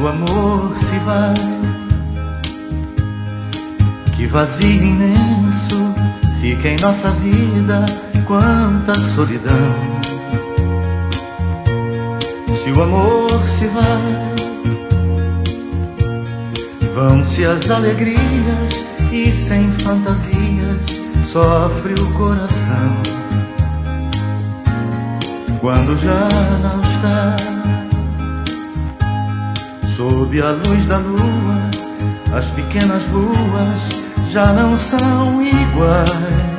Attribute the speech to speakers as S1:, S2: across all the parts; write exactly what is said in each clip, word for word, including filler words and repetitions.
S1: o amor se vai, que vazio imenso fica em nossa vida, quanta solidão. Se o amor se vai, vão-se as alegrias e sem fantasias sofre o coração. Quando já não está, sob a luz da lua, as pequenas ruas já não são iguais.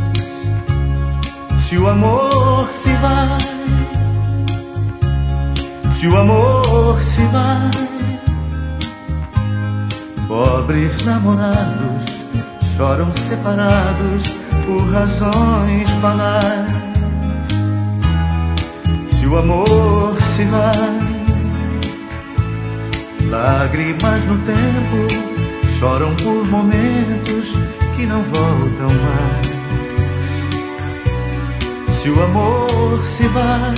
S1: Se o amor se vai, se o amor se vai, pobres namorados choram separados por razões banais. Se o amor se vai, lágrimas no tempo choram por momentos que não voltam mais. Se o amor se vai,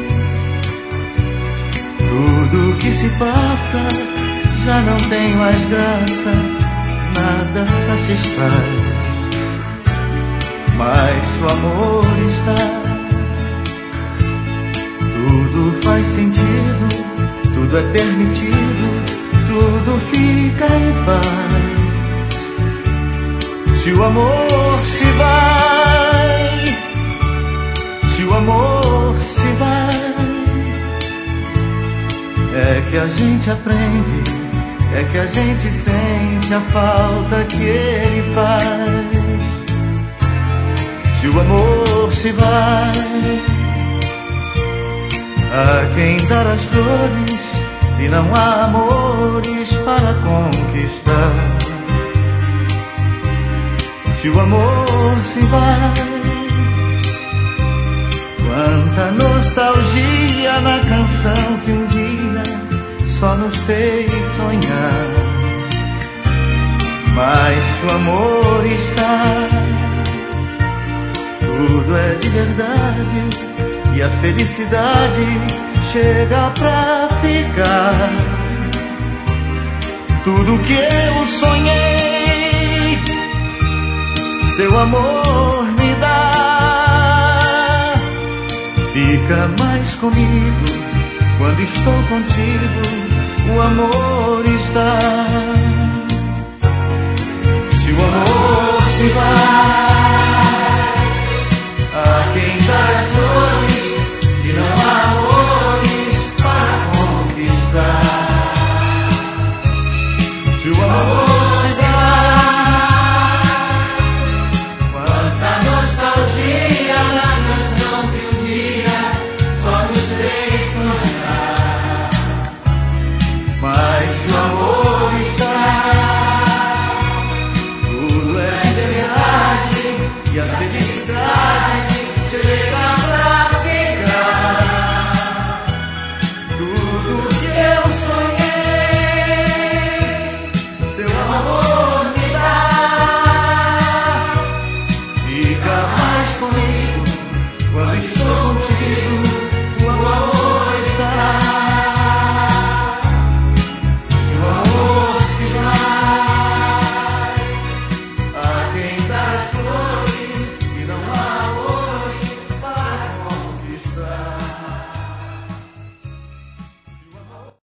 S1: tudo que se passa já não tem mais graça, nada satisfaz. Mas se o amor está, tudo faz sentido, tudo é permitido, tudo fica em paz. Se o amor se vai, se o amor se vai, é que a gente aprende, é que a gente sente a falta que ele faz. Se o amor se vai, a quem dar as flores se não há amores para conquistar? Se o amor se vai, quanta nostalgia na canção que um dia só nos fez sonhar. Mas se o amor está, tudo é de verdade e a felicidade chega pra ficar. Tudo que eu sonhei, seu amor me dá. Fica mais comigo quando estou contigo, o amor está. Se o amor se vai,